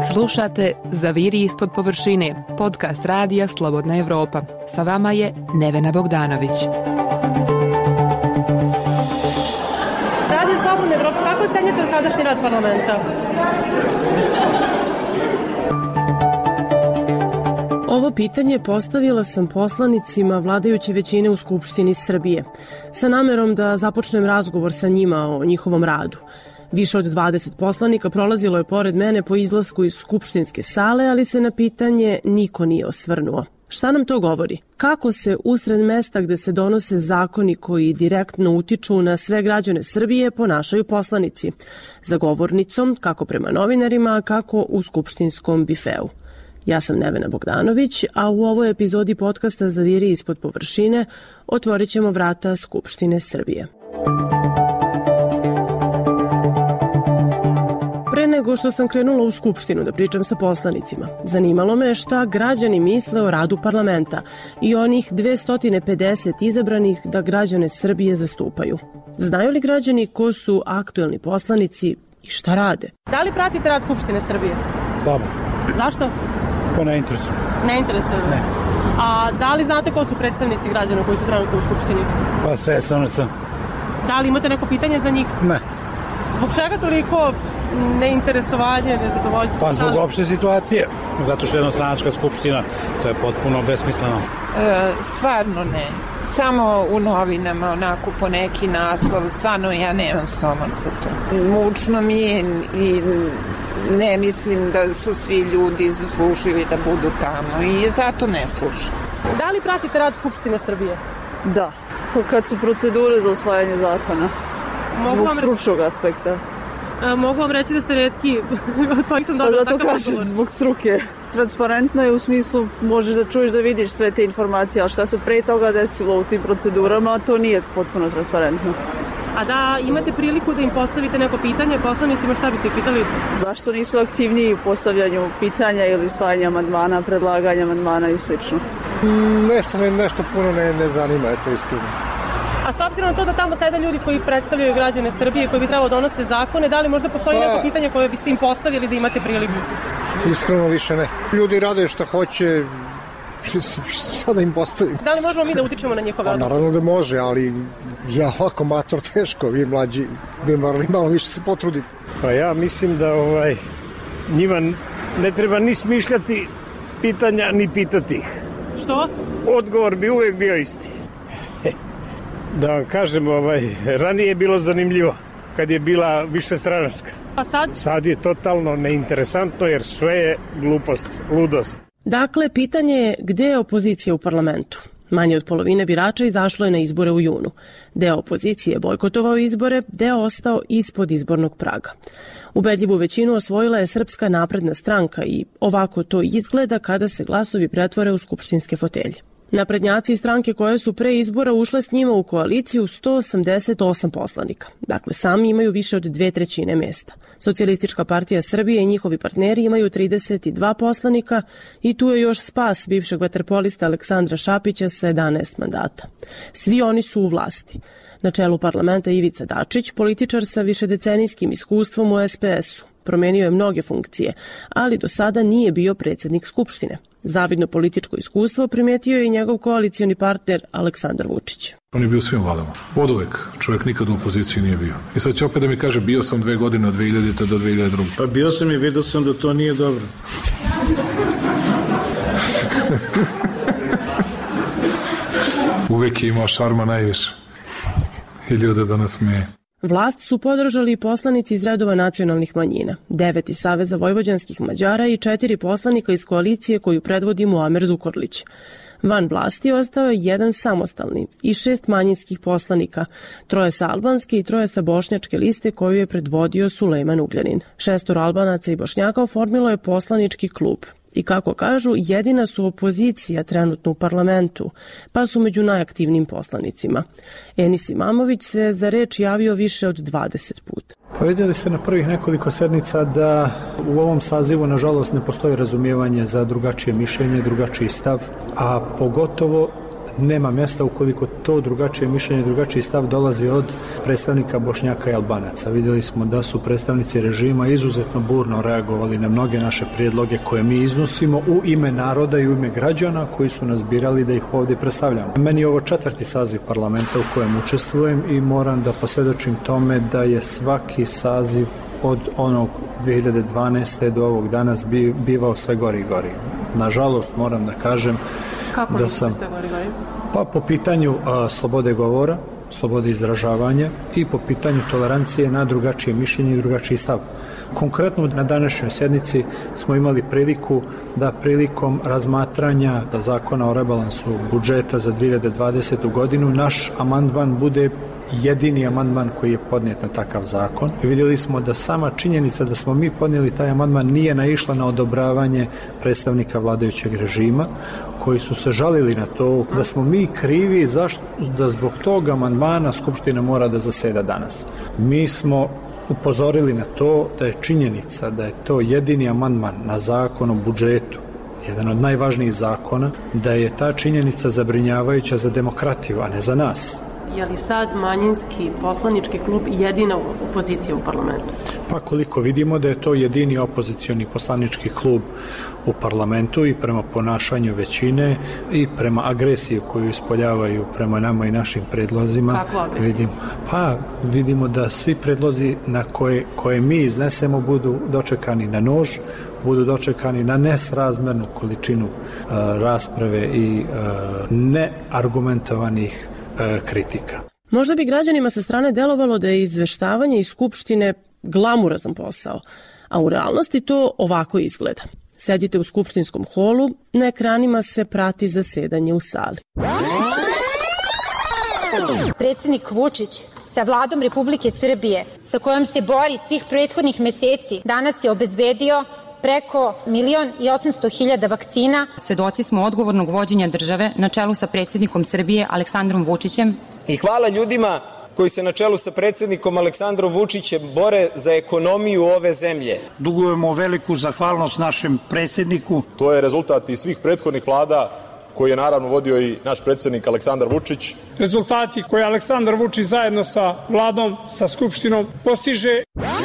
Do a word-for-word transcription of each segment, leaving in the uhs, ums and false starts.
Slušate Zaviri ispod površine, podcast radija Slobodna Evropa. Sa vama je Nevena Bogdanović. Radio Slobodna Evropa, kako ocenjate sadašnji rad parlamenta? Ovo pitanje postavila sam poslanicima vladajuće većine u Skupštini Srbije, sa namerom da započnem razgovor sa njima o njihovom radu. Više od dvadeset poslanika prolazilo je pored mene po izlasku iz skupštinske sale, ali se na pitanje niko nije osvrnuo. Šta nam to govori? Kako se usred mesta gde se donose zakoni koji direktno utiču na sve građane Srbije ponašaju poslanici? Za govornicom, kako prema novinarima, kako u skupštinskom bifeu. Ja sam Nevena Bogdanović, a u ovoj epizodi podcasta Zaviri ispod površine otvorit ćemo vrata Skupštine Srbije. Pre nego što sam krenula u Skupštinu da pričam sa poslanicima, zanimalo me šta građani misle o radu parlamenta i onih dvesta pedeset izabranih da građane Srbije zastupaju. Znaju li građani ko su aktuelni poslanici i šta rade? Da li pratite rad Skupštine Srbije? Slabo. Zašto? Pa ne interesuje. Ne interesuje vas? Ne. A da li znate ko su predstavnici građana koji su trenutno u Skupštini? Pa svestan sam. Da li imate neko pitanje za njih? Ne. Zbog čega toliko neinteresovanje, nezadovoljstvo? Pa zbog opšte situacije. Zato što je jednostranačka skupština, to je potpuno besmisleno. E, stvarno ne. Samo u novinama, onako po neki naslov, stvarno ja nemam stomak za to. Mučno mi je i ne mislim da su svi ljudi zaslužili da budu tamo i zato ne slušam. Da li pratite rad Skupštine Srbije? Da, kad su procedure za usvajanje zakona, mogu zbog vam... stručnog aspekta. A, mogu vam reći da ste retki od kojih sam dobila takav kažem, odgovor. Zbog struke. Transparentno je u smislu možeš da čuješ, da vidiš sve te informacije, ali šta se pre toga desilo u tim procedurama, to nije potpuno transparentno. A da imate priliku da im postavite neko pitanje poslanicima, šta biste ih pitali? Zašto nisu aktivniji u postavljanju pitanja ili slanja amandmana, predlaganja amandmana i slično? Mm, nešto me nešto puno ne, ne zanima, eto iskreno. A s obzirom na to da tamo sede ljudi koji predstavljaju građane Srbije, koji bi trebalo donose zakone, da li možda postoji pa, neko pitanje koje biste im postavili da imate priliku? Iskreno više ne. Ljudi rade šta hoće, šta da im postavim. Da li možemo mi da utičemo na njihove odluke? Pa naravno da može, ali ja ovako mator teško, vi mlađi bi morali malo više se potruditi. Pa ja mislim da ovaj njima ne treba ni smišljati pitanja, ni pitati ih. Što? Odgovor bi uvek bio isti. Da vam kažem, ovaj, ranije je bilo zanimljivo kad je bila višestranačka. Pa sad? Sad je totalno neinteresantno jer sve je glupost, ludost. Dakle, pitanje je gde je opozicija u parlamentu? Manje od polovine birača izašlo je na izbore u junu. Deo opozicije je bojkotovao izbore, deo ostao ispod izbornog praga. Ubedljivu većinu osvojila je Srpska napredna stranka i ovako to izgleda kada se glasovi pretvore u skupštinske fotelje. Naprednjaci i stranke koje su pre izbora ušle s njima u koaliciju sto osamdeset osam poslanika. Dakle, sami imaju više od dve trećine mesta. Socijalistička partija Srbije i njihovi partneri imaju trideset dva poslanika i tu je još spas bivšeg vaterpolista Aleksandra Šapića sa jedanaest mandata. Svi oni su u vlasti. Na čelu parlamenta Ivica Dačić, političar sa višedecenijskim iskustvom u es pe esu. Promenio je mnoge funkcije, ali do sada nije bio predsjednik Skupštine. Zavidno političko iskustvo primetio je i njegov koalicioni partner Aleksandar Vučić. On je bio u svim vladama. Od uvek. Čovjek nikad u opoziciji nije bio. I sad će opet da mi kaže bio sam dve godine od dve hiljadite do dve hiljade druge. Pa bio sam i vidio sam da to nije dobro. Uvek je imao šarma najviše. I ljude da nas smeje. Vlast su podržali i poslanici iz redova nacionalnih manjina, devet iz Saveza vojvođanskih Mađara i četiri poslanika iz koalicije koju predvodi Muamer Zukorlić. Van vlasti ostao je jedan samostalni i šest manjinskih poslanika, troje sa albanske i troje sa bošnjačke liste koju je predvodio Sulejman Ugljanin. Šestor Albanaca i Bošnjaka oformilo je poslanički klub. I kako kažu, jedina su opozicija trenutno u parlamentu, pa su među najaktivnijim poslanicima. Enis Imamović se za reč javio više od dvadeset puta. Pa vidjeli ste na prvih nekoliko sednica da u ovom sazivu nažalost ne postoji razumijevanje za drugačije mišljenje, drugačiji stav, a pogotovo nema mjesta ukoliko to drugačije mišljenje, drugačiji stav dolazi od predstavnika Bošnjaka i Albanaca. Vidjeli smo da su predstavnici režima izuzetno burno reagovali na mnoge naše prijedloge koje mi iznosimo u ime naroda i u ime građana koji su nas birali da ih ovdje predstavljamo. Meni je ovo četvrti saziv parlamenta u kojem učestvujem i moram da posvjedočim tome da je svaki saziv od onog dvije hiljade dvanaeste. do ovog danas bivao sve gori i gori. Nažalost, moram da kažem Kako da sam... sve gori, gori? Pa po pitanju a, slobode govora, slobode izražavanja i po pitanju tolerancije na drugačije mišljenje i drugačiji stav. Konkretno na današnjoj sjednici smo imali priliku da prilikom razmatranja zakona o rebalansu budžeta za dvije hiljade dvadesete. godinu naš amandman bude jedini amandman koji je podnijet na takav zakon. I vidjeli smo da sama činjenica da smo mi podnijeli taj amandman nije naišla na odobravanje predstavnika vladajućeg režima koji su se žalili na to da smo mi krivi zašto, da zbog tog amandmana Skupština mora da zaseda danas. Mi smo upozorili na to da je činjenica da je to jedini amandman na zakon o budžetu, jedan od najvažnijih zakona, da je ta činjenica zabrinjavajuća za demokratiju, a ne za nas. Je li sad manjinski poslanički klub jedina opozicija u parlamentu? Pa koliko vidimo da je to jedini opozicioni poslanički klub u parlamentu i prema ponašanju većine i prema agresiji koju ispoljavaju prema nama i našim predlozima. Kakvu agresiju? Vidim, pa vidimo da svi predlozi na koje, koje mi iznesemo budu dočekani na nož, budu dočekani na nesrazmernu količinu uh, rasprave i uh, neargumentovanih kritika. Možda bi građanima sa strane delovalo da je izveštavanje iz Skupštine glamurazan posao, a u realnosti to ovako izgleda. Sedite u skupštinskom holu, na ekranima se prati zasedanje u sali. Predsjednik Vučić sa vladom Republike Srbije, sa kojom se bori svih prethodnih meseci, danas je obezbedio preko milion i osamsto hiljada vakcina. Svedoci smo odgovornog vođenja države na čelu sa predsjednikom Srbije Aleksandrom Vučićem. I hvala ljudima koji se na čelu sa predsjednikom Aleksandrom Vučićem bore za ekonomiju ove zemlje. Dugujemo veliku zahvalnost našem predsjedniku. To je rezultat i svih prethodnih vlada koji je naravno vodio i naš predsjednik Aleksandar Vučić. Rezultati koje Aleksandar Vučić zajedno sa vladom, sa Skupštinom postiže.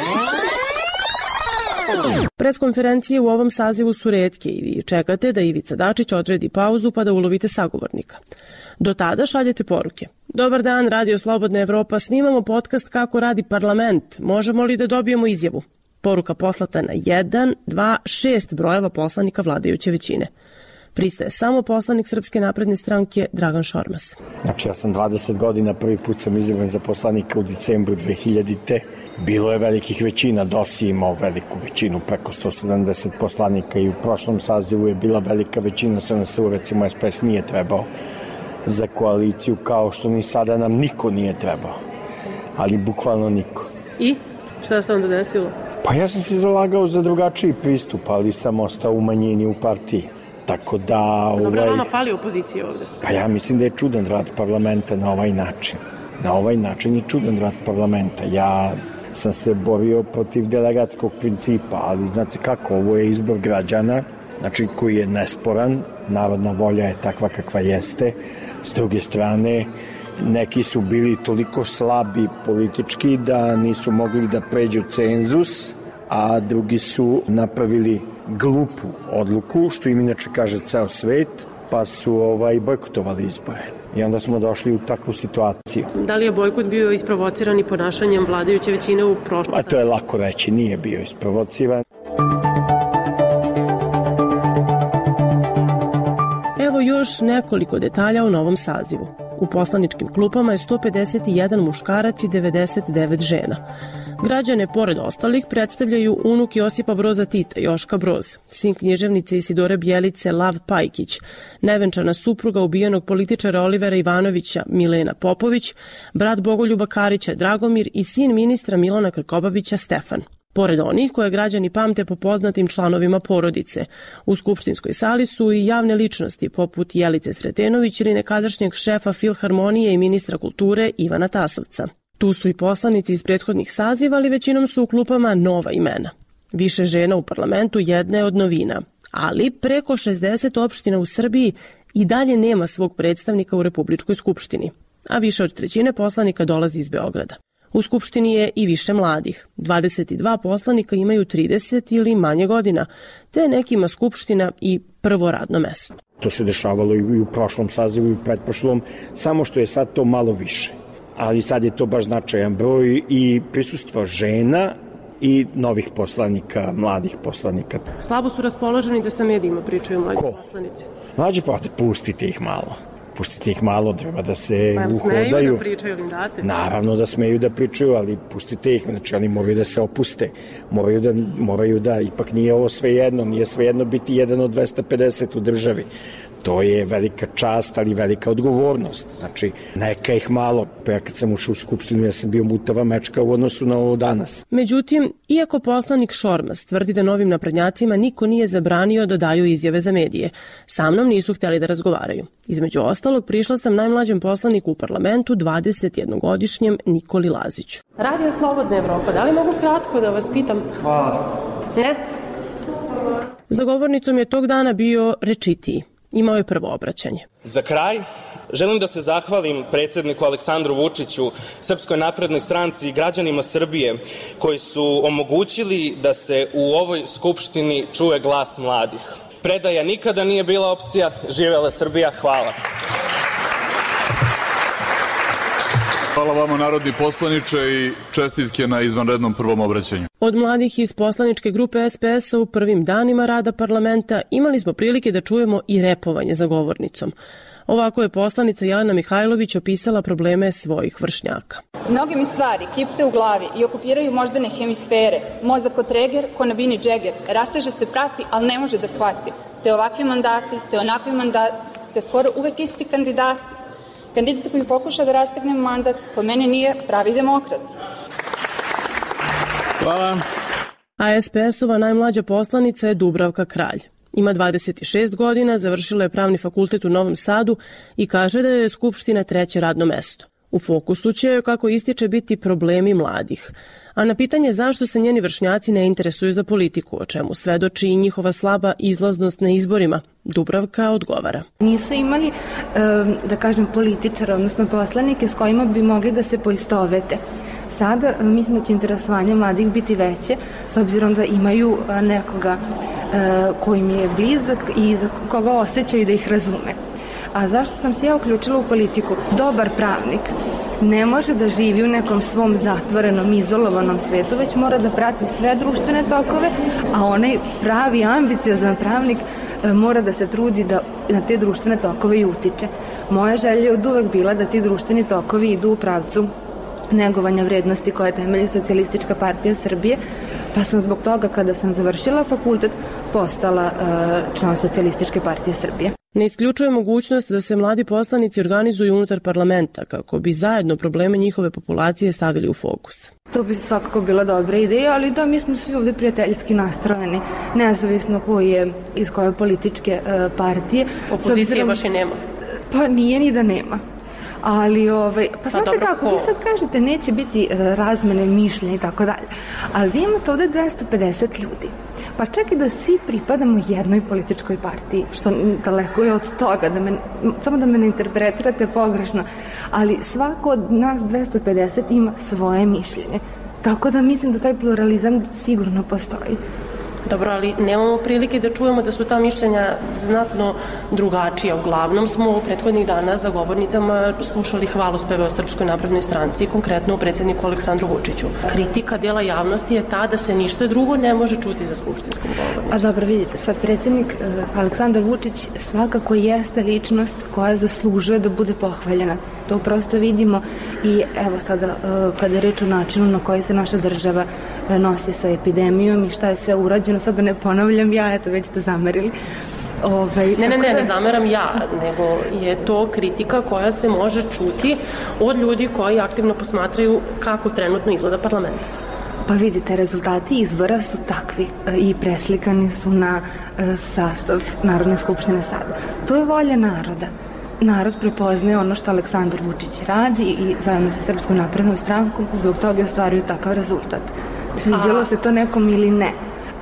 Preskonferencije u ovom sazivu su retke i vi čekate da Ivica Dačić odredi pauzu pa da ulovite sagovornika. Do tada šaljete poruke. Dobar dan, Radio Slobodna Evropa, snimamo podcast Kako radi parlament. Možemo li da dobijemo izjavu? Poruka poslata na jedan, dva, šest brojeva poslanika vladajuće većine. Pristaje samo poslanik Srpske napredne stranke Dragan Šormaz. Znači ja sam dvadeset godina, prvi put sam izabran za poslanika u decembru dve hiljadite. Bilo je velikih većina, D O S je imao veliku većinu, preko sto sedamdeset poslanika i u prošlom sazivu je bila velika većina, S N S U recimo S P S nije trebao za koaliciju, kao što ni sada nam niko nije trebao, ali bukvalno niko. I? Šta se onda desilo? Pa ja sam se zalagao za drugačiji pristup, ali sam ostao u manjini u partiji. Tako da... Dobro, ovaj... vama fali opozicije ovde. Pa ja mislim da je čudan rad parlamenta na ovaj način. Na ovaj način je čudan rad parlamenta. Ja sam se borio protiv delegatskog principa, ali znate kako, ovo je izbor građana, znači koji je nesporan, narodna volja je takva kakva jeste. S druge strane, neki su bili toliko slabi politički da nisu mogli da pređu cenzus, a drugi su napravili glupu odluku, što im inače kaže ceo svet, pa su ovaj, bojkotovali izbore. I onda smo došli u takvu situaciju. Da li je bojkot bio isprovociran i ponašanjem vladajuće većine u prošlosti? A to je lako reći, nije bio isprovociran. Evo još nekoliko detalja o novom sazivu. U poslaničkim klupama je sto pedeset jedan muškarac i devedeset devet žena. Građane, pored ostalih, predstavljaju unuk Josipa Broza Tita, Joška Broz, sin književnice Isidore Bjelice, Lav Pajkić, nevenčana supruga ubijenog političara Olivera Ivanovića, Milena Popović, brat Bogoljuba Karića, Dragomir i sin ministra Milana Krkobabića, Stefan. Pored onih koje građani pamte po poznatim članovima porodice, u skupštinskoj sali su i javne ličnosti poput Jelice Sretenović ili nekadašnjeg šefa Filharmonije i ministra kulture Ivana Tasovca. Tu su i poslanici iz prethodnih saziva, ali većinom su u klupama nova imena. Više žena u parlamentu jedna je od novina, ali preko šezdeset opština u Srbiji i dalje nema svog predstavnika u Republičkoj skupštini, a više od trećine poslanika dolazi iz Beograda. U Skupštini je i više mladih. dvadeset dva poslanika imaju trideset ili manje godina, te nekima Skupština i prvo radno mesto. To se dešavalo i u prošlom sazivu i u pretprošlom, samo što je sad to malo više. Ali sad je to baš značajan broj i prisustvo žena i novih poslanika, mladih poslanika. Slabo su raspoloženi da sa medijima pričaju mlađi Ko? poslanici. Mlađi pa pustite ih malo. Pustite ih malo, treba da se pa, uhodaju. Smeju da pričaju, im date? Naravno da smeju da pričaju, ali pustite ih, znači oni moraju da se opuste. Moraju da, moraju da, ipak nije ovo svejedno, nije svejedno biti jedan od dvesta pedeset u državi. To je velika čast, ali velika odgovornost. Znači, neka ih malo. Pa ja kad sam ušao u Skupštinu, ja sam bio mutava mečka u odnosu na ovo danas. Međutim, iako poslanik Šormaz tvrdi da novim naprednjacima niko nije zabranio da daju izjave za medije, sa mnom nisu hteli da razgovaraju. Između ostalog, prišla sam najmlađem poslaniku u parlamentu, dvadesetjednogodišnjem Nikoli Laziću. Radio Slobodna Evropa, da li mogu kratko da vas pitam? Hvala. Ne? Za govornicom je tog dana bio rečitiji. Imao je prvo obraćanje. Za kraj, želim da se zahvalim predsedniku Aleksandru Vučiću, Srpskoj naprednoj stranci i građanima Srbije koji su omogućili da se u ovoj Skupštini čuje glas mladih. Predaja nikada nije bila opcija. Živela Srbija. Hvala. Hvala vama, narodni poslaniče, i čestitke na izvanrednom prvom obraćanju. Od mladih iz poslaničke grupe es pe es a u prvim danima rada parlamenta imali smo prilike da čujemo i repovanje za govornicom. Ovako je poslanica Jelena Mihajlović opisala probleme svojih vršnjaka. Mnoge mi stvari kipte u glavi i okupiraju moždane hemisfere. Mozak od treger, ko na Bini Džeger. Rasteže se, prati, ali ne može da shvati. Te ovakvi mandati, te onakvi mandati, te skoro uvek isti kandidati. Kandidat koji pokuša da rastegne mandat, po meni nije pravi demokrat. Hvala. A es pe es-ova najmlađa poslanica je Dubravka Kralj. Ima dvadeset šest godina, završila je pravni fakultet u Novom Sadu i kaže da je Skupština treće radno mesto. U fokusu će, kako ističe, biti problemi mladih. A na pitanje zašto se njeni vršnjaci ne interesuju za politiku, o čemu svedoči i njihova slaba izlaznost na izborima, Dubravka odgovara. Nisu imali, da kažem, političara, odnosno poslanike s kojima bi mogli da se poistovete. Sada mislim da će interesovanje mladih biti veće, s obzirom da imaju nekoga koji im je blizak i za koga osjećaju da ih razume. A zašto sam se ja uključila u politiku? Dobar pravnik ne može da živi u nekom svom zatvorenom, izolovanom svetu, već mora da prati sve društvene tokove, a onaj pravi, ambiciozan pravnik mora da se trudi da na te društvene tokove i utiče. Moja želja je od uvek bila da ti društveni tokovi idu u pravcu negovanja vrednosti koje temelji Socijalistička partija Srbije, pa sam zbog toga kada sam završila fakultet postala uh, član Socijalističke partije Srbije. Ne isključuje mogućnost da se mladi poslanici organizuju unutar parlamenta kako bi zajedno probleme njihove populacije stavili u fokus. To bi svakako bila dobra ideja, ali da, mi smo svi ovde prijateljski nastrojeni, nezavisno ko je iz koje političke uh, partije. Opozicije obzirom, baš i nema. Pa nije ni da nema. Ali, ovaj, pa znate pa kako, vi sad kažete neće biti uh, razmene mišljenja i tako dalje, ali vi imate ovde dvesta pedeset ljudi. Pa čak i da svi pripadamo jednoj političkoj partiji, što daleko je od toga, da me, samo da me ne interpretirate pogrešno, ali svako od nas dvesta pedeset ima svoje mišljenje. Tako da mislim da taj pluralizam sigurno postoji. Dobro, ali nemamo prilike da čujemo da su ta mišljenja znatno drugačija. Uglavnom smo u prethodnih dana za govornicama slušali hvalospeve o Srpskoj naprednoj stranci, konkretno o predsjedniku Aleksandru Vučiću. Kritika dela javnosti je ta da se ništa drugo ne može čuti za skupštinskom govornicom. A dobro, vidite, sad predsjednik Aleksandar Vučić svakako jeste ličnost koja zaslužuje da bude pohvaljena. To prosto vidimo i evo sada kada je reč o načinu na koji se naša država nosi sa epidemijom i šta je sve urađeno, sad da ne ponavljam ja, eto već ste zamerili. Ovaj, ne, ne, ne, da... ne zameram ja, nego je to kritika koja se može čuti od ljudi koji aktivno posmatraju kako trenutno izgleda parlament. Pa vidite, rezultati izbora su takvi i preslikani su na sastav Narodne skupštine sada. To je volja naroda. Narod prepoznaje ono što Aleksandar Vučić radi i zajedno sa Srpskom naprednom strankom zbog toga ostvaruju takav rezultat. Sviđalo se to nekom ili ne,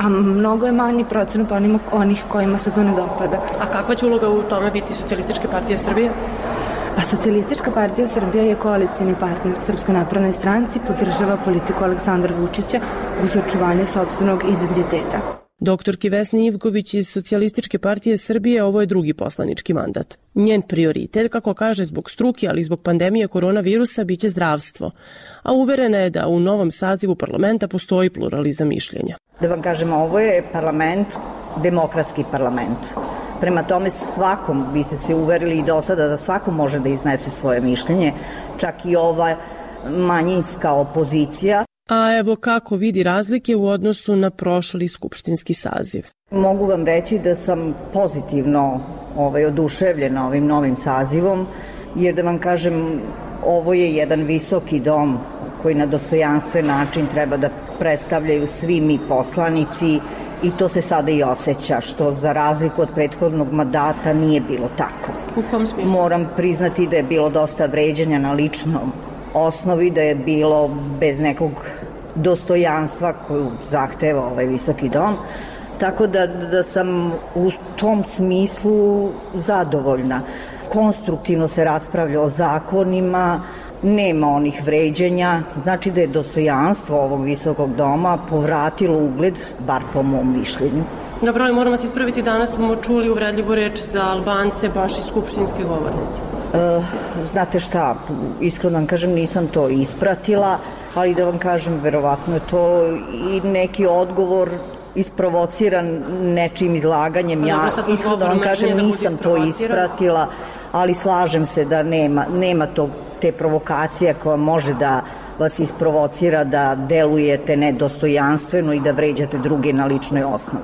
a mnogo je manji procenat onima, onih kojima se to ne dopada. A kakva će uloga u tome biti Socijalističke partije Srbije? Pa Socijalistička partija Srbije je koalicijni partner Srpskoj naprednoj stranci, podržava politiku Aleksandra Vučića uz očuvanje sopstvenog identiteta. Doktorki Vesni Ivković iz Socijalističke partije Srbije ovo je drugi poslanički mandat. Njen prioritet, kako kaže, zbog struke, ali i zbog pandemije koronavirusa, biće zdravstvo. A uverena je da u novom sazivu parlamenta postoji pluralizam mišljenja. Da vam kažem, ovo je parlament, demokratski parlament. Prema tome svakom, vi ste se uverili i do sada da svako može da iznese svoje mišljenje, čak i ova manjinska opozicija. A evo kako vidi razlike u odnosu na prošli skupštinski saziv. Mogu vam reći da sam pozitivno ovaj, oduševljena ovim novim sazivom, jer da vam kažem, ovo je jedan visoki dom koji na dostojanstven način treba da predstavljaju svi mi poslanici i to se sada i osjeća, što za razliku od prethodnog mandata nije bilo tako. U kom smislu? Moram priznati da je bilo dosta vređanja na ličnom osnovi, da je bilo bez nekog dostojanstva koju zahteva ovaj visoki dom, tako da, da sam u tom smislu zadovoljna. Konstruktivno se raspravlja o zakonima, nema onih vređenja, znači da je dostojanstvo ovog visokog doma povratilo ugled, bar po mom mišljenju. Dobro, ali moramo se ispraviti, danas smo čuli uvredljivu reč za Albance, baš iz skupštinske govornice. E, znate šta, iskreno vam kažem, nisam to ispratila, ali da vam kažem, verovatno je to i neki odgovor isprovociran nečim izlaganjem. Ja iskreno da vam kažem, nisam to ispratila, ali slažem se da nema, nema to te provokacije koja može da vas isprovocira da delujete nedostojanstveno i da vređate druge na ličnoj osnovi.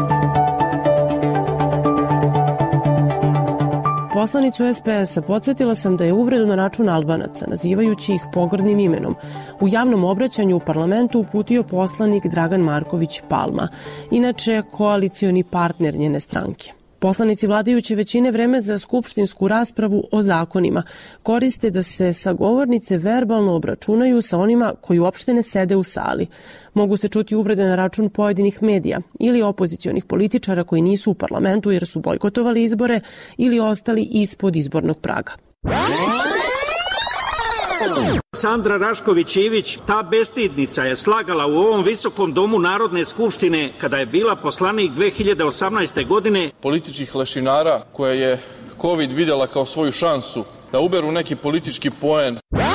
Poslanicu es pe es-a podsjetila sam da je uvredu na račun Albanaca, nazivajući ih pogrdnim imenom, u javnom obraćanju u parlamentu uputio poslanik Dragan Marković Palma, inače koalicioni partner njene stranke. Poslanici vladajuće većine vreme za skupštinsku raspravu o zakonima koriste da se sa govornice verbalno obračunaju sa onima koji uopšte ne sede u sali. Mogu se čuti uvrede na račun pojedinih medija ili opozicionih političara koji nisu u parlamentu jer su bojkotovali izbore ili ostali ispod izbornog praga. Sandra Rašković-Ivić, ta bestidnica je slagala u ovom visokom domu Narodne skupštine kada je bila poslanik dve hiljade osamnaeste. godine. Političkih lešinara koje je COVID videla kao svoju šansu da uberu neki politički poen.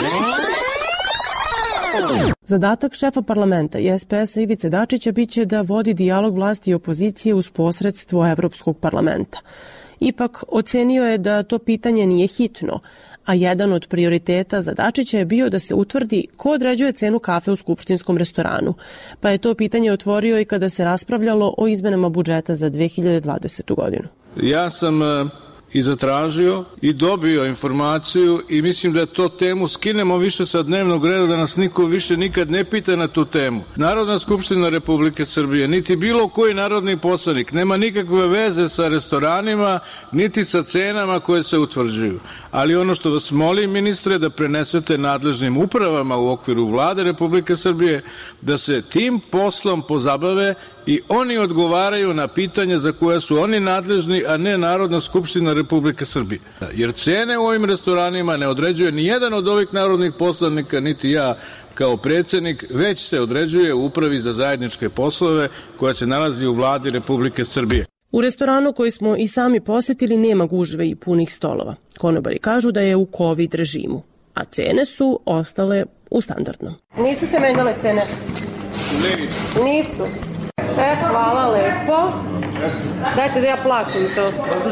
Zadatak šefa parlamenta i es pe es-a Ivice Dačića biće da vodi dijalog vlasti i opozicije uz posredstvo Evropskog parlamenta. Ipak ocenio je da to pitanje nije hitno, a jedan od prioriteta za Dačića je bio da se utvrdi ko određuje cenu kafe u skupštinskom restoranu, pa je to pitanje otvorio i kada se raspravljalo o izmenama budžeta za dve hiljade dvadesetu. godinu. Ja sam i zatražio i dobio informaciju i mislim da to temu skinemo više sa dnevnog reda, da nas niko više nikad ne pita na tu temu. Narodna skupština Republike Srbije, niti bilo koji narodni poslanik nema nikakve veze sa restoranima, niti sa cenama koje se utvrđuju. Ali ono što vas molim, ministre, da prenesete nadležnim upravama u okviru Vlade Republike Srbije, da se tim poslom pozabave i oni odgovaraju na pitanja za koja su oni nadležni, a ne Narodna skupština Republike Srbije. Jer cene u ovim restoranima ne određuje ni jedan od ovih narodnih poslanika, niti ja kao predsednik, već se određuje u Upravi za zajedničke poslove koja se nalazi u Vladi Republike Srbije. U restoranu koji smo i sami posetili nema gužve i punih stolova. Konobari kažu da je u COVID režimu, a cene su ostale u standardnom. Nisu se menjale cene? Nisu. Nisu. E, hvala lepo. Dajte da ja plaćam to.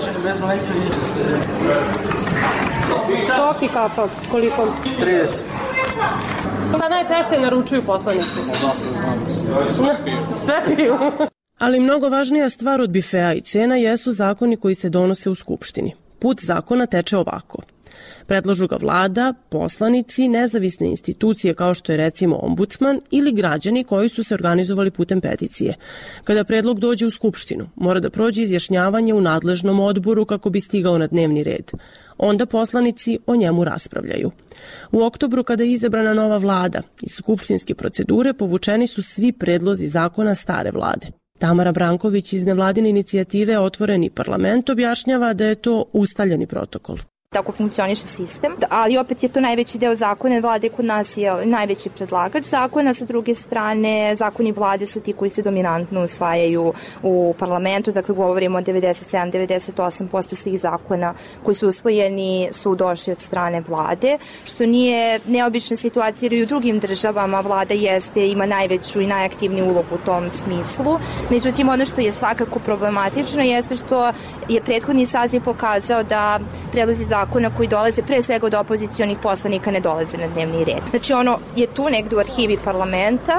Sok i kafa, koliko? trideset. Da najčešće naručuju poslanici. Sve piju. Ali mnogo važnija stvar od bifea i cena jesu zakoni koji se donose u Skupštini. Put zakona teče ovako. Predlažu ga vlada, poslanici, nezavisne institucije kao što je recimo ombudsman ili građani koji su se organizovali putem peticije. Kada predlog dođe u Skupštinu, mora da prođe izjašnjavanje u nadležnom odboru kako bi stigao na dnevni red. Onda poslanici o njemu raspravljaju. U oktobru, kada je izabrana nova vlada, iz skupštinske procedure povučeni su svi predlozi zakona stare vlade. Tamara Branković iz nevladine inicijative Otvoreni parlament objašnjava da je to ustaljeni protokol. Tako funkcioniše sistem, ali opet je to najveći deo zakona, vlade kod nas je najveći predlagač zakona, sa druge strane zakoni vlade su ti koji se dominantno usvajaju u parlamentu, dakle govorimo o devedeset sedam do devedeset osam posto svih zakona koji su usvojeni su došli od strane vlade, što nije neobična situacija jer i u drugim državama vlada jeste, ima najveću i najaktivniju ulogu u tom smislu. Međutim, ono što je svakako problematično jeste što je prethodni saziv pokazao da predlozi zakona zakona koji dolaze pre svega od opozicionih poslanika ne dolaze na dnevni red. Znači ono je tu negde u arhivi parlamenta.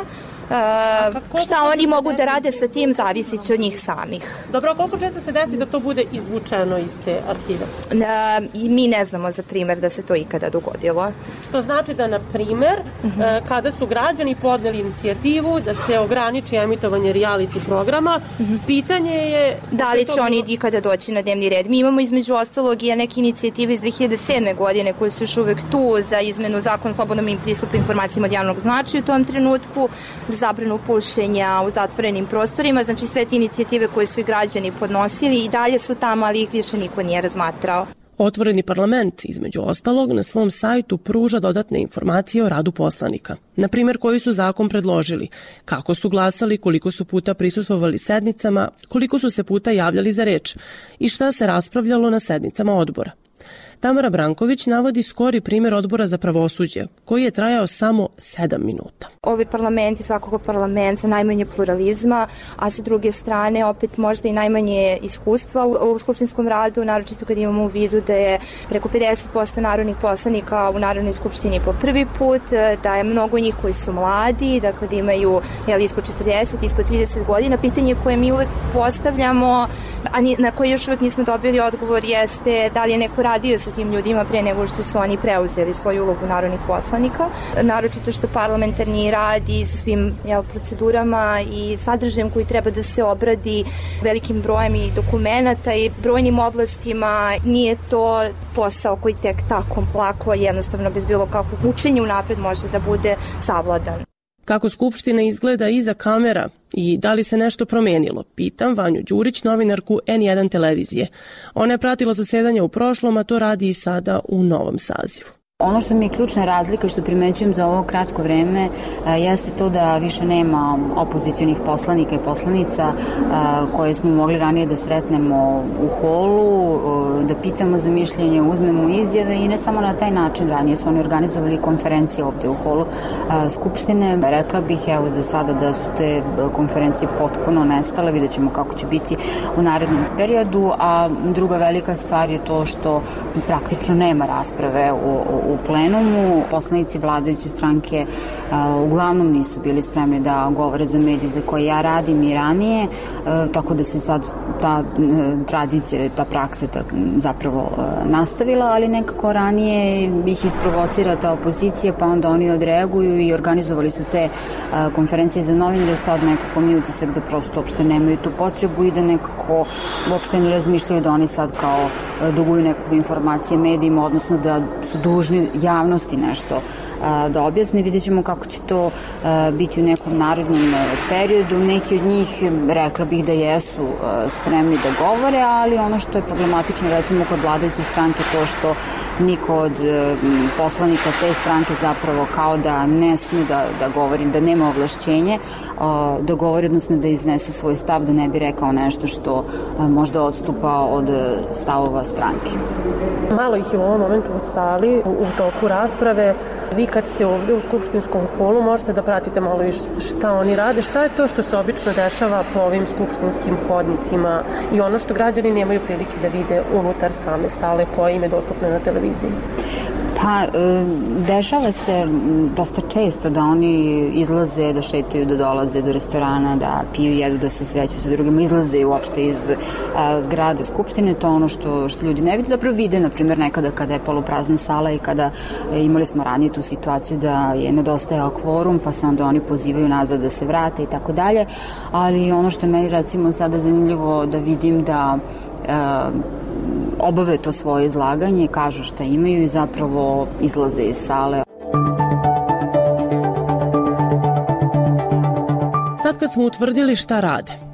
Uh, šta oni mogu da rade sa tim zavisit će od njih samih. Dobro, koliko često se desi da to bude izvučeno iz te arhive? Uh, mi ne znamo za primer da se to ikada dogodilo. Što znači da, na primer, uh-huh. uh, kada su građani podneli inicijativu da se ograniči emitovanje reality programa, uh-huh. pitanje je... Da li će to... oni ikada doći na dnevni red? Mi imamo između ostalog i neke inicijative iz dve hiljade sedme. godine koje su još uvek tu za izmenu zakona o slobodnom pristupu informacijama od javnog značaja u tom trenutku, za zabranu pušenja u zatvorenim prostorima, znači sve te inicijative koje su i građani podnosili i dalje su tamo, ali ih više niko nije razmatrao. Otvoreni parlament, između ostalog, na svom sajtu pruža dodatne informacije o radu poslanika. Na primjer, koji su zakon predložili, kako su glasali, koliko su puta prisustvovali sednicama, koliko su se puta javljali za reč i šta se raspravljalo na sednicama odbora. Tamara Branković navodi skori primjer odbora za pravosuđe, koji je trajao samo sedam minuta. Ovaj parlament je svakako parlament sa najmanje pluralizma, a sa druge strane opet možda i najmanje iskustva u, u skupštinskom radu, naročito kad imamo u vidu da je preko pedeset posto narodnih poslanika u Narodnoj skupštini po prvi put, da je mnogo njih koji su mladi, dakle da imaju jel, ispod četrdeset, ispod trideset godina. Pitanje koje mi uvek postavljamo, a na koje još uvek nismo dobili odgovor, jeste da li je neko radio sa tim ljudima pre nego što su oni preuzeli svoju ulogu narodnih poslanika. Naročito što parlamentarni rad i svim jel, procedurama i sadržajem koji treba da se obradi velikim brojem i dokumenata i brojnim oblastima, nije to posao koji tek tako lako, jednostavno bez bilo kakvog učenja unapred može da bude savladan. Kako Skupština izgleda iza kamera i da li se nešto promenilo, pitam Vanju Đurić, novinarku en jedan televizije. Ona je pratila zasedanje u prošlom, a to radi i sada u novom sazivu. Ono što mi je ključna razlika i što primećujem za ovo kratko vreme jeste to da više nema opozicionih poslanika i poslanica koje smo mogli ranije da sretnemo u holu, da pitamo za mišljenje, uzmemo izjave i ne samo na taj način. Ranije su oni organizovali konferencije ovde u holu Skupštine. Rekla bih evo za sada da su te konferencije potpuno nestale, vidjet ćemo kako će biti u narednom periodu, a druga velika stvar je to što praktično nema rasprave u u plenumu. Poslanici vladajuće stranke a, uglavnom nisu bili spremni da govore za medije za koje ja radim i ranije, a, tako da se sad ta a, tradicija, ta praksa ta, zapravo a, nastavila, ali nekako ranije ih isprovocira ta opozicija, pa onda oni odreaguju i organizovali su te a, konferencije za novinare. Sad nekako mi utisak da prosto uopšte nemaju tu potrebu i da nekako uopšte ne razmišljaju da oni sad kao a, duguju nekakve informacije medijima, odnosno da su dužni javnosti nešto a, da objasne. Vidjet ćemo kako će to a, biti u nekom narednom periodu. Neki od njih rekla bih da jesu a, spremni da govore, ali ono što je problematično recimo kod vladajuće stranke to što niko od a, poslanika te stranke zapravo kao da ne sme da, da govori, da nema ovlašćenje a, da govori, odnosno da iznese svoj stav, da ne bi rekao nešto što a, možda odstupa od stavova stranke. Malo ih je u ovom momentu u sali, u, u toku rasprave. Vi kad ste ovde u skupštinskom holu možete da pratite malo i šta oni rade. Šta je to što se obično dešava po ovim skupštinskim hodnicima i ono što građani nemaju prilike da vide unutar same sale koja im je dostupna na televiziji? Pa, dešava se dosta često da oni izlaze, da šetaju, da dolaze do restorana, da piju, jedu, da se sreću sa drugima, izlaze uopšte iz a, zgrade Skupštine. To je ono što, što ljudi ne vide. Zapravo vide, na primjer, nekada kada je poluprazna sala i kada e, imali smo ranije tu situaciju da je nedostajao kvorum, pa se onda oni pozivaju nazad da se vrate i tako dalje. Ali ono što je meni recimo sada zanimljivo da vidim da a, obave to svoje izlaganje, kažu šta imaju i zapravo izlaze iz sale. Sad kad smo utvrdili šta rade,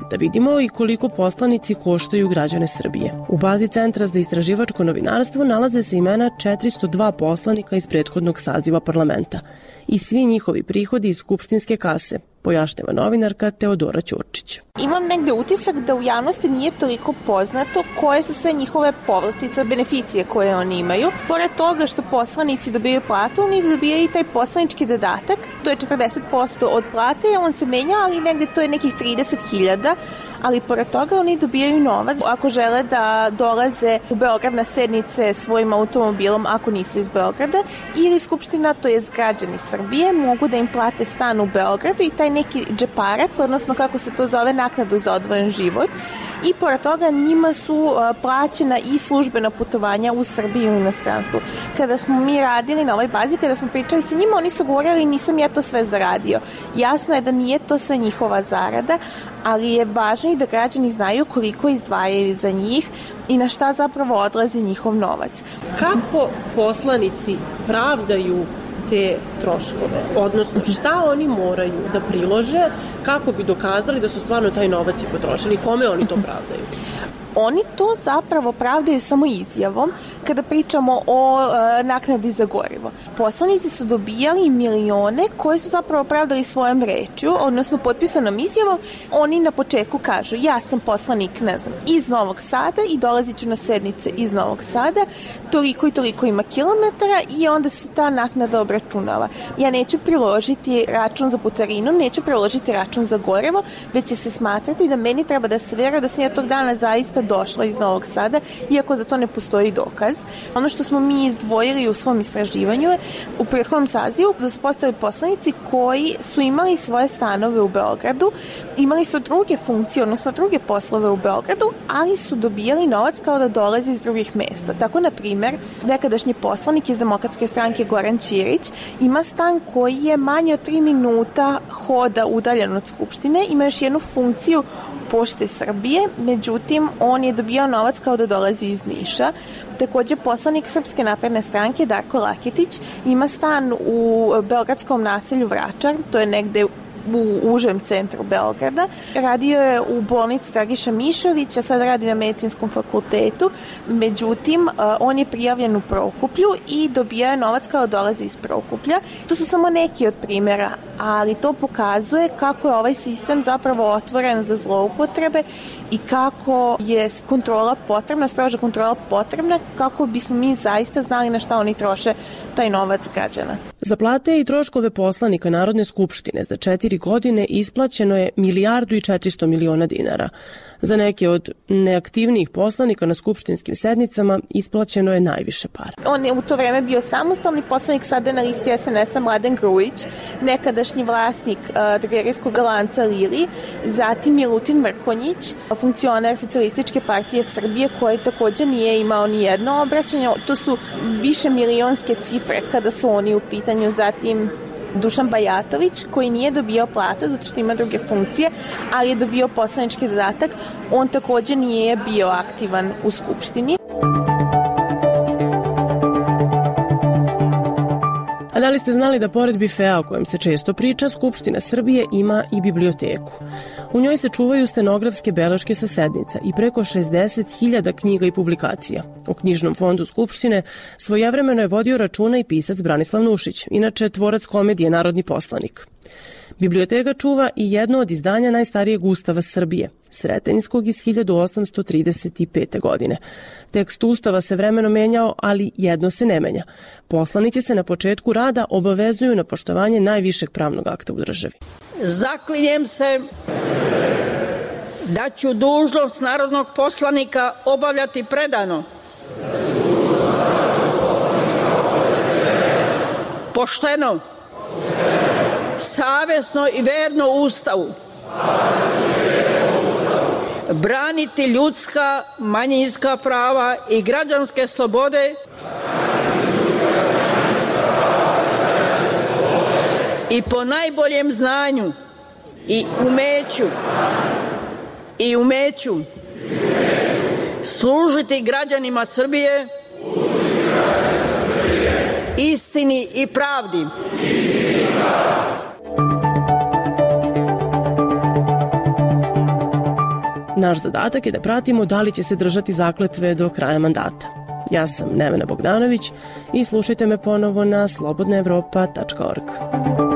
da vidimo i koliko poslanici koštaju građane Srbije. U bazi Centra za istraživačko novinarstvo nalaze se imena četiristo dva poslanika iz prethodnog saziva parlamenta i svi njihovi prihodi iz skupštinske kase, pojašnjava novinarka Teodora Ćurčić. Imam negde utisak da u javnosti nije toliko poznato koje su sve njihove povlastice, beneficije koje oni imaju. Pored toga što poslanici dobijaju platu, oni dobijaju i taj poslanički dodatak, to je četrdeset posto od plate, on se menja, ali negde to je nekih trideset hiljada, ali pored toga oni dobijaju novac ako žele da dolaze u Beograd na sednice svojim automobilom ako nisu iz Beograda, ili Skupština, to je građani Srbije, mogu da im plate stan u Beogradu i taj neki džeparac, odnosno kako se to zove, naknadu za odvojen život. I pored toga njima su plaćena i službena putovanja u Srbiji i u inostranstvu. Kada smo mi radili na ovoj bazi, kada smo pričali sa njima, oni su govorili nisam ja to sve zaradio. Jasno je da nije to sve njihova zarada, ali je važno i da građani znaju koliko izdvajaju za njih i na šta zapravo odlazi njihov novac. Kako poslanici pravdaju te troškove, odnosno šta oni moraju da prilože kako bi dokazali da su stvarno taj novac i potrošili, kome oni to pravdaju? Oni to zapravo pravdaju samo izjavom kada pričamo o e, naknadi za gorivo. Poslanici su dobijali milione koje su zapravo pravdali svojom rečju, odnosno potpisanom izjavom. Oni na početku kažu ja sam poslanik, ne znam, iz Novog Sada i dolazit ću na sednice iz Novog Sada, toliko i toliko ima kilometara i onda se ta naknada obračunava. Ja neću priložiti račun za putarinu, neću priložiti račun za gorivo, već će se smatrati da meni treba da se vera da sam ja tog dana zaista došla iz Novog Sada, iako za to ne postoji dokaz. Ono što smo mi izdvojili u svom istraživanju je u prethodnom sazivu da su postali poslanici koji su imali svoje stanove u Beogradu, imali su druge funkcije, odnosno druge poslove u Beogradu, ali su dobijali novac kao da dolaze iz drugih mesta. Tako, na primer, nekadašnji poslanik iz Demokratske stranke Goran Ćirić ima stan koji je manje od tri minuta hoda udaljen od Skupštine, ima još jednu funkciju Pošte Srbije, međutim, on je dobio novac kao da dolazi iz Niša. Takođe, poslanik Srpske napredne stranke Darko Laketić ima stan u beogradskom naselju Vračar, to je negde u užem centru Beograda. Radio je u bolnici Dragiša Mišovića, sad radi na medicinskom fakultetu, međutim, on je prijavljen u Prokuplju i dobija novac kao dolazi iz Prokuplja. To su samo neki od primjera, ali to pokazuje kako je ovaj sistem zapravo otvoren za zloupotrebe i kako je kontrola potrebna, stroža kontrola potrebna, kako bismo mi zaista znali na šta oni troše taj novac građana. Za plate i troškove poslanika Narodne skupštine za četiri godine isplaćeno je milijardu i četiristo miliona dinara. Za neke od neaktivnijih poslanika na skupštinskim sednicama isplaćeno je najviše para. On je u to vreme bio samostalni poslanik, sada na listi S N S-a Mladen Grujić, nekadašnji vlasnik uh, drogerijskog lanca Lili, zatim Milutin Mrkonjić, funkcioner Socijalističke partije Srbije, koji takođe nije imao ni jedno obraćanje. To su više milionske cifre kada su oni u pitanju. Zatim Dušan Bajatović, koji nije dobio platu zato što ima druge funkcije, ali je dobio poslanički dodatak. On takođe nije bio aktivan u Skupštini. A da li ste znali da pored bifea o kojem se često priča, Skupština Srbije ima i biblioteku? U njoj se čuvaju stenografske beleške sa sednica i preko šezdeset hiljada knjiga i publikacija. O knjižnom fondu Skupštine svojevremeno je vodio računa i pisac Branislav Nušić, inače tvorac komedije Narodni poslanik. Biblioteka čuva i jedno od izdanja najstarijeg Ustava Srbije, Sretenjskog iz hiljadu osamsto trideset pete. godine. Tekst Ustava se vremenom menjao, ali jedno se ne menja. Poslanici se na početku rada obavezuju na poštovanje najvišeg pravnog akta u državi. Zaklinjem se da ću dužnost narodnog poslanika obavljati predano, pošteno, savesno i verno Ustavu, braniti ljudska, manjinska prava i građanske slobode i po najboljem znanju i umeću i umeću služiti građanima Srbije, istini i pravdi. Naš zadatak je da pratimo da li će se držati zakletve do kraja mandata. Ja sam Nevena Bogdanović i slušajte me ponovo na slobodna evropa tačka org.